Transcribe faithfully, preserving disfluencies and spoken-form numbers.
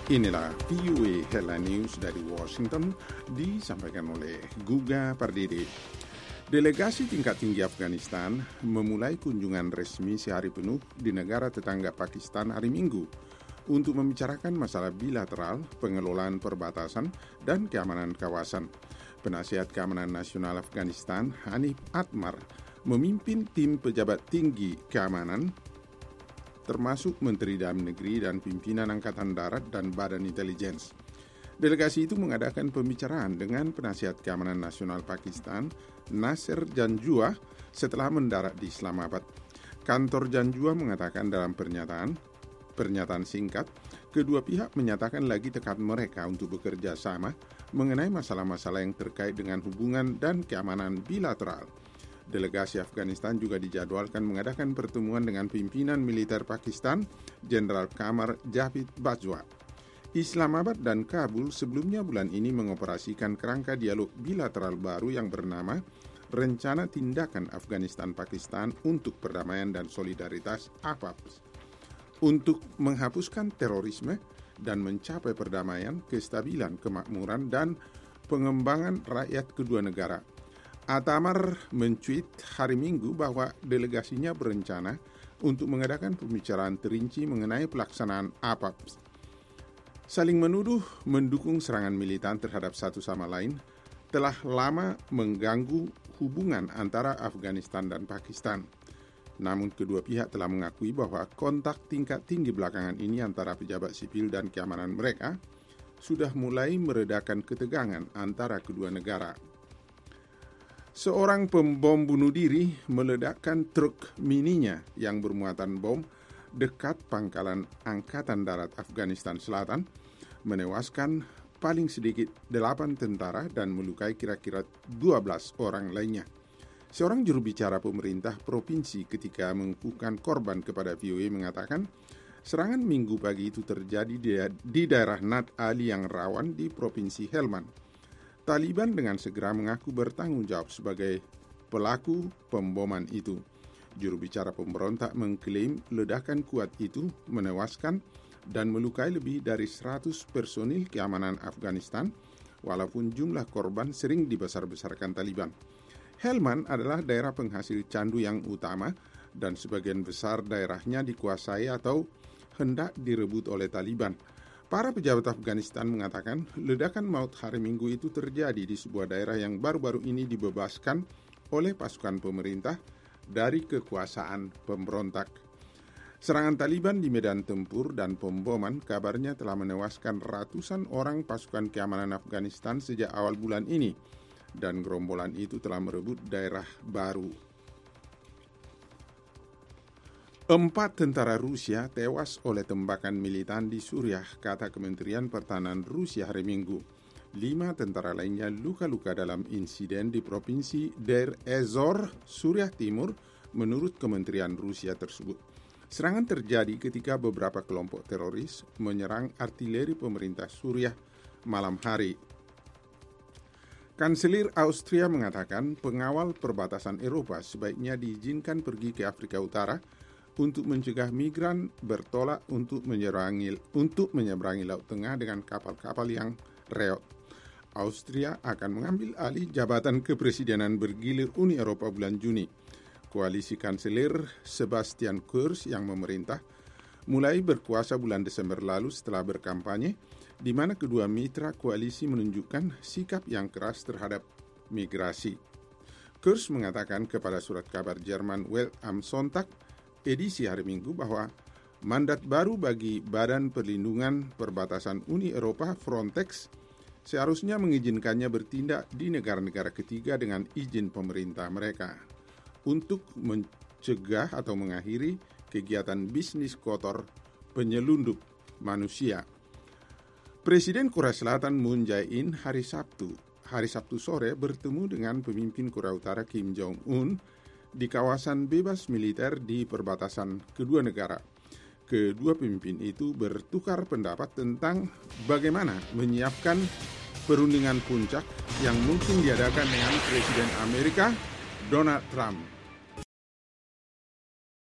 Inilah V O A Headline News dari Washington, disampaikan oleh Guga Pardede. Delegasi tingkat tinggi Afghanistan memulai kunjungan resmi sehari penuh di negara tetangga Pakistan hari Minggu untuk membicarakan masalah bilateral, pengelolaan perbatasan, dan keamanan kawasan. Penasihat Keamanan Nasional Afghanistan, Hanif Atmar, memimpin tim pejabat tinggi keamanan termasuk Menteri Dalam Negeri dan pimpinan Angkatan Darat dan Badan Intelijen. Delegasi itu mengadakan pembicaraan dengan Penasihat Keamanan Nasional Pakistan, Nasser Janjua, setelah mendarat di Islamabad. Kantor Janjua mengatakan dalam pernyataan, pernyataan singkat, kedua pihak menyatakan lagi tekad mereka untuk bekerja sama mengenai masalah-masalah yang terkait dengan hubungan dan keamanan bilateral. Delegasi Afghanistan juga dijadwalkan mengadakan pertemuan dengan pimpinan militer Pakistan, Jenderal Qamar Javed Bajwa. Islamabad dan Kabul sebelumnya bulan ini mengoperasikan kerangka dialog bilateral baru yang bernama Rencana Tindakan Afghanistan-Pakistan untuk Perdamaian dan Solidaritas A F A P S, untuk menghapuskan terorisme dan mencapai perdamaian, kestabilan, kemakmuran, dan pengembangan rakyat kedua negara. Atmar mencuit hari Minggu bahwa delegasinya berencana untuk mengadakan pembicaraan terinci mengenai pelaksanaan A P A P S. Saling menuduh mendukung serangan militan terhadap satu sama lain telah lama mengganggu hubungan antara Afghanistan dan Pakistan. Namun kedua pihak telah mengakui bahwa kontak tingkat tinggi belakangan ini antara pejabat sipil dan keamanan mereka sudah mulai meredakan ketegangan antara kedua negara. Seorang pembom bunuh diri meledakkan truk mininya yang bermuatan bom dekat pangkalan Angkatan Darat Afghanistan Selatan, menewaskan paling sedikit delapan tentara dan melukai kira-kira dua belas orang lainnya. Seorang juru bicara pemerintah provinsi ketika mengukuhkan korban kepada V O A mengatakan, serangan Minggu pagi itu terjadi di, di daerah Nat Ali yang rawan di Provinsi Helmand. Taliban dengan segera mengaku bertanggung jawab sebagai pelaku pemboman itu. Juru bicara pemberontak mengklaim ledakan kuat itu menewaskan dan melukai lebih dari seratus personil keamanan Afghanistan, walaupun jumlah korban sering dibesar-besarkan Taliban. Helmand adalah daerah penghasil candu yang utama dan sebagian besar daerahnya dikuasai atau hendak direbut oleh Taliban. Para pejabat Afghanistan mengatakan ledakan maut hari Minggu itu terjadi di sebuah daerah yang baru-baru ini dibebaskan oleh pasukan pemerintah dari kekuasaan pemberontak. Serangan Taliban di medan tempur dan pemboman kabarnya telah menewaskan ratusan orang pasukan keamanan Afghanistan sejak awal bulan ini, dan gerombolan itu telah merebut daerah baru. Empat tentara Rusia tewas oleh tembakan militan di Suriah, kata Kementerian Pertahanan Rusia hari Minggu. Lima tentara lainnya luka-luka dalam insiden di Provinsi Deir ez-Zor, Suriah Timur, menurut Kementerian Rusia tersebut. Serangan terjadi ketika beberapa kelompok teroris menyerang artileri pemerintah Suriah malam hari. Kanselir Austria mengatakan pengawal perbatasan Eropa sebaiknya diizinkan pergi ke Afrika Utara untuk mencegah migran bertolak untuk menyeberangi, untuk menyeberangi Laut Tengah dengan kapal-kapal yang reot. Austria akan mengambil alih jabatan kepresidenan bergilir Uni Eropa bulan Juni. Koalisi Kanselir Sebastian Kurz yang memerintah mulai berkuasa bulan Desember lalu setelah berkampanye, di mana kedua mitra koalisi menunjukkan sikap yang keras terhadap migrasi. Kurz mengatakan kepada surat kabar Jerman Welt am Sonntag edisi hari Minggu bahwa mandat baru bagi Badan Perlindungan Perbatasan Uni Eropa Frontex seharusnya mengizinkannya bertindak di negara-negara ketiga dengan izin pemerintah mereka untuk mencegah atau mengakhiri kegiatan bisnis kotor penyelundup manusia. Presiden Korea Selatan Moon Jae-in hari Sabtu, hari Sabtu sore bertemu dengan pemimpin Korea Utara Kim Jong-un di kawasan bebas militer di perbatasan kedua negara. Kedua pemimpin itu bertukar pendapat tentang bagaimana menyiapkan perundingan puncak yang mungkin diadakan dengan Presiden Amerika Donald Trump.